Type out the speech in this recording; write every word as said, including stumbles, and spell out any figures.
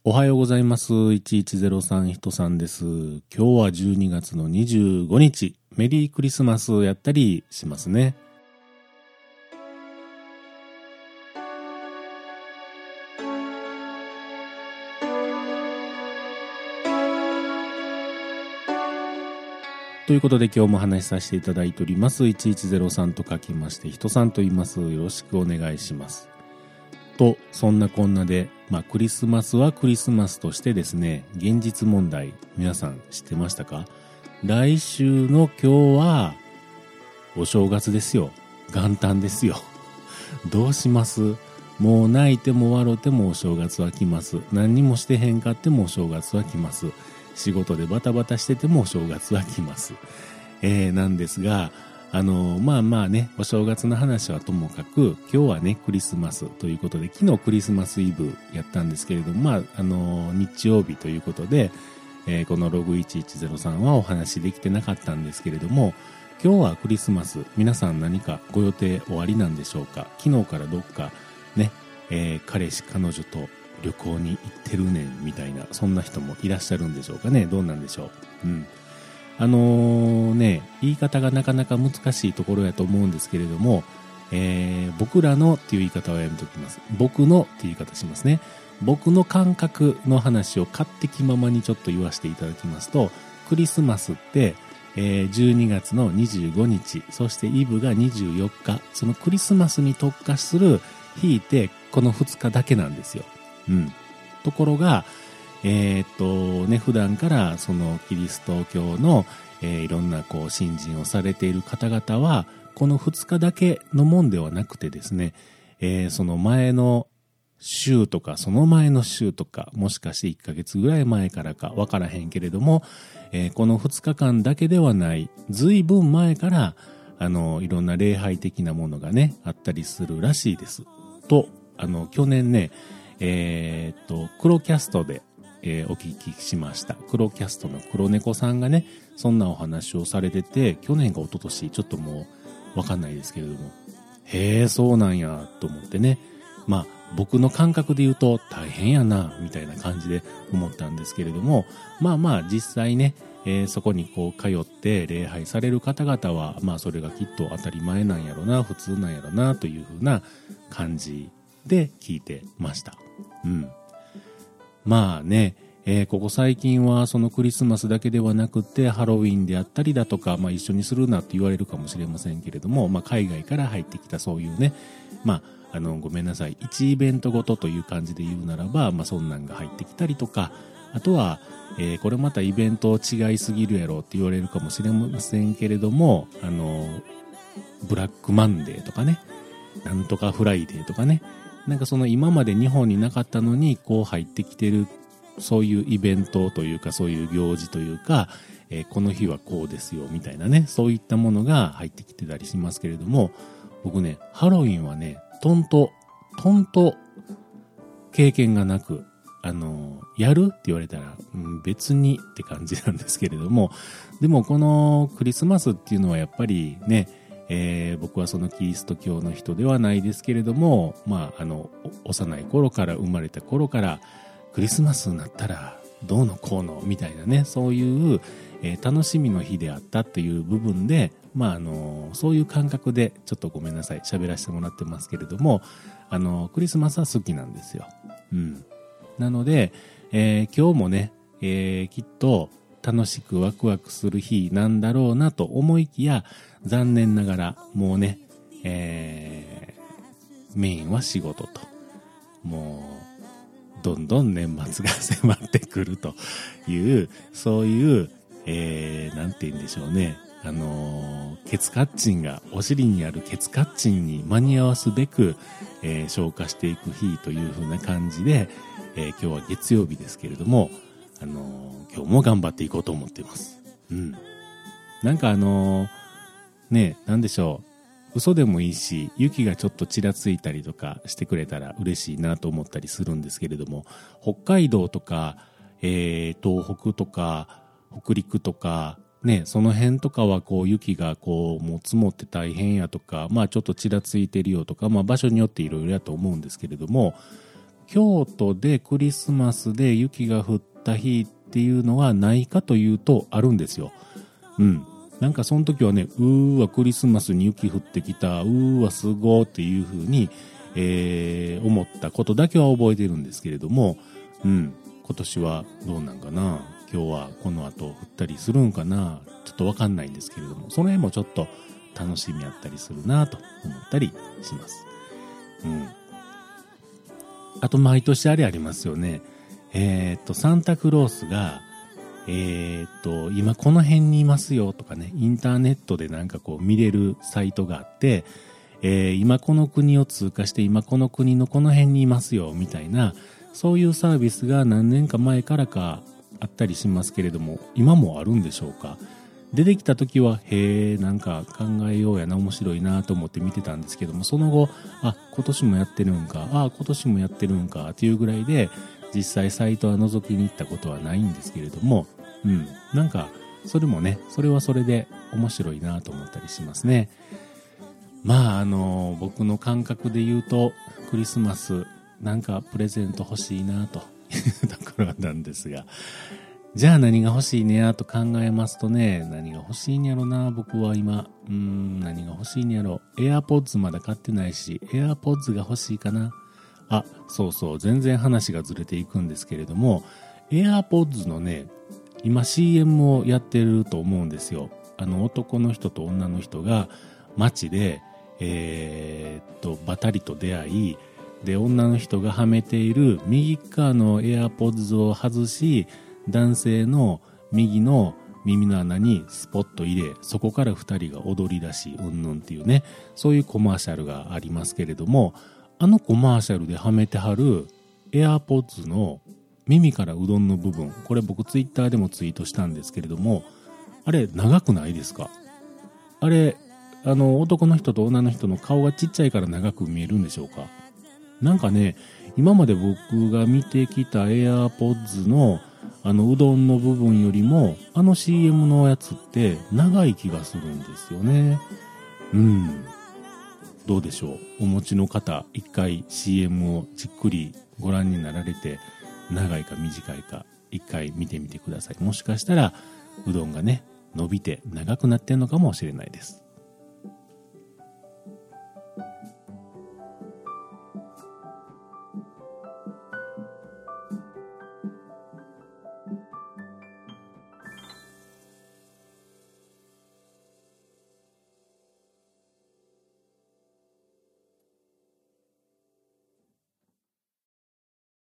おはようございます。いちいちゼロさん人さんです。今日はじゅうにがつのにじゅうごにち、メリークリスマスやったりしますね。ということで今日も話しさせていただいております。いちいちゼロさんと書きまして人さんと言います。よろしくお願いします。と、そんなこんなで、まあクリスマスはクリスマスとしてですね、現実問題、皆さん知ってましたか？来週の今日は、お正月ですよ。元旦ですよ。どうします？もう泣いても笑ってもお正月は来ます。何にもしてへんかってもお正月は来ます。仕事でバタバタしててもお正月は来ます。えー、なんですが、あのまあまあね、お正月の話はともかく、今日はねクリスマスということで、昨日クリスマスイブやったんですけれども、まああの日曜日ということで、えー、このログいちいちゼロさんはお話できてなかったんですけれども、今日はクリスマス、皆さん何かご予定おありなんでしょうか？昨日からどっかね、えー、彼氏彼女と旅行に行ってるねんみたいな、そんな人もいらっしゃるんでしょうかね？どうなんでしょう？うんあのー、ね、言い方がなかなか難しいところやと思うんですけれども、えー、僕らのっていう言い方はやめておきます。僕のっていう言い方しますね。僕の感覚の話を勝手気ままにちょっと言わせていただきますと、クリスマスって、えー、じゅうにがつのにじゅうごにち、そしてイブがにじゅうよっか、そのクリスマスに特化する日ってこのふつかだけなんですよ。うん。ところが、えー、っとね、普段からそのキリスト教の、えー、いろんなこう信心をされている方々は、このふつかだけのもんではなくてですね、えー、その前の週とか、その前の週とか、もしかしていっかげつぐらい前からかわからへんけれども、えー、このふつかかんだけではない、ずいぶん前から、あの、いろんな礼拝的なものがね、あったりするらしいです。と、あの、去年ね、えー、っと、黒キャストで、えー、お聞きしました。黒キャストの黒猫さんがね、そんなお話をされてて、去年か一昨年、ちょっともうわかんないですけれども、へえ、そうなんや、と思ってね。まあ、僕の感覚で言うと大変やな、みたいな感じで思ったんですけれども、まあまあ、実際ね、えー、そこにこう通って礼拝される方々は、まあそれがきっと当たり前なんやろな、普通なんやろな、というふうな感じで聞いてました。うん。まあね、えー、ここ最近はそのクリスマスだけではなくてハロウィンであったりだとか、まあ一緒にするなって言われるかもしれませんけれども、まあ海外から入ってきたそういうね、まああのごめんなさい、いちイベントごとという感じで言うならば、まあそんなんが入ってきたりとか、あとは、えー、これまたイベント違いすぎるやろって言われるかもしれませんけれども、あのブラックマンデーとかね、なんとかフライデーとかね、なんかその今まで日本になかったのにこう入ってきてる、そういうイベントというか、そういう行事というか、えー、この日はこうですよみたいなね、そういったものが入ってきてたりしますけれども、僕ね、ハロウィンはね、とんととんと経験がなく、あのー、やるって言われたら、うん、別にって感じなんですけれども、でもこのクリスマスっていうのはやっぱりね、えー、僕はそのキリスト教の人ではないですけれども、まあ、あの幼い頃から生まれた頃からクリスマスになったらどうのこうのみたいなね、そういう、えー、楽しみの日であったっていう部分で、まああのそういう感覚でちょっとごめんなさい喋らせてもらってますけれども、あのクリスマスは好きなんですよ。うん。なので、えー、今日もね、えー、きっと楽しくワクワクする日なんだろうなと思いきや、残念ながらもうね、えー、メインは仕事と、もうどんどん年末が迫ってくるという、そういう、えー、なんて言うんでしょうね、あのー、ケツカッチンが、お尻にあるケツカッチンに間に合わすべく、えー、消化していく日という風な感じで、えー、今日は月曜日ですけれども、あのー、今日も頑張っていこうと思っています。うん。なんかあのー、ね、なんでしょう。嘘でもいいし、雪がちょっとちらついたりとかしてくれたら嬉しいなと思ったりするんですけれども、北海道とか、えー、東北とか、北陸とか、ね、その辺とかはこう雪がこうもう積もって大変やとか、まあちょっとちらついてるよとか、まあ場所によっていろいろやと思うんですけれども、 京都でクリスマスで雪が降った日っていうのはないかというとあるんですよ。うん。なんかその時はね、うーわクリスマスに雪降ってきた、うーわすごーっていう風に、えー、思ったことだけは覚えてるんですけれども、うん。今年はどうなんかな、今日はこの後降ったりするんかな、ちょっとわかんないんですけれども、その辺もちょっと楽しみあったりするなと思ったりします。うん。あと毎年あれありますよね。えー、っとサンタクロースがえー、っと今この辺にいますよとかね、インターネットでなんかこう見れるサイトがあって、えー、今この国を通過して今この国のこの辺にいますよみたいな、そういうサービスが何年か前からかあったりしますけれども、今もあるんでしょうか。出てきた時はへえ、なんか考えようやな、面白いなと思って見てたんですけども、その後あ今年もやってるんか、あ今年もやってるんかっていうぐらいで、実際サイトは覗きに行ったことはないんですけれども、うんなんかそれもね、それはそれで面白いなと思ったりしますね。まああの僕の感覚で言うと、クリスマスなんかプレゼント欲しいなというところなんですが、じゃあ何が欲しいねやと考えますとね、何が欲しいんやろな、僕は今。うーん、何が欲しいんやろ。AirPods まだ買ってないし、AirPods が欲しいかな。あ、そうそう、全然話がずれていくんですけれども、AirPods のね、今 シーエム をやってると思うんですよ。あの男の人と女の人が街で、えー、っと、ばたりと出会い、で、女の人がはめている右側の AirPods を外し、男性の右の耳の穴にスポッと入れ、そこから二人が踊り出しうんぬんっていうね、そういうコマーシャルがありますけれども、あのコマーシャルではめてはる AirPods の耳からうどんの部分、これ僕ツイッターでもツイートしたんですけれども、あれ長くないですか？あれあの男の人と女の人の顔がちっちゃいから長く見えるんでしょうか？なんかね、今まで僕が見てきた AirPods のあのうどんの部分よりもあの シーエム のやつって長い気がするんですよね。うん。どうでしょう。お持ちの方、一回 シーエム をじっくりご覧になられて、長いか短いか一回見てみてください。もしかしたらうどんがね伸びて長くなってんのかもしれないです。